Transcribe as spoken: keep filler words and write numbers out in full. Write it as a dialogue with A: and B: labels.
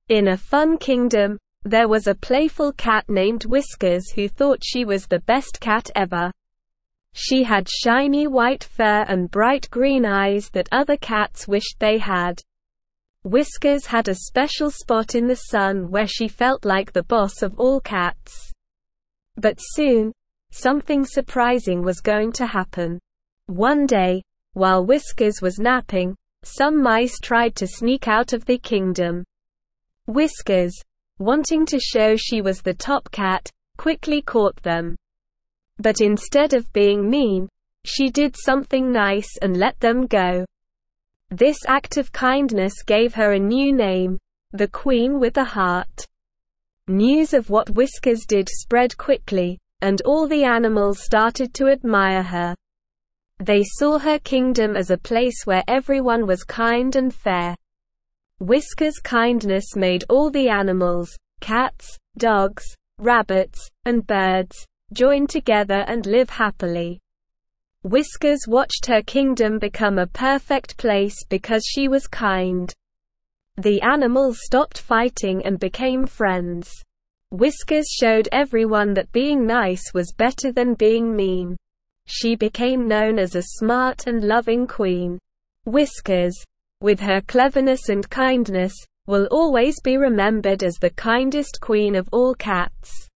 A: In a fun kingdom, there was a playful cat named Whiskers who thought she was the best cat ever. She had shiny white fur and bright green eyes that other cats wished they had. Whiskers had a special spot in the sun where she felt like the boss of all cats. But soon, something surprising was going to happen. One day, while Whiskers was napping, some mice tried to sneak out of the kingdom. Whiskers, wanting to show she was the top cat, quickly caught them. But instead of being mean, she did something nice and let them go. This act of kindness gave her a new name, the Queen with a Heart. News of what Whiskers did spread quickly, and all the animals started to admire her. They saw her kingdom as a place where everyone was kind and fair. Whiskers' kindness made all the animals, cats, dogs, rabbits, and birds, join together and live happily. Whiskers watched her kingdom become a perfect place because she was kind. The animals stopped fighting and became friends. Whiskers showed everyone that being nice was better than being mean. She became known as a smart and loving queen. Whiskers, with her cleverness and kindness, will always be remembered as the kindest queen of all cats.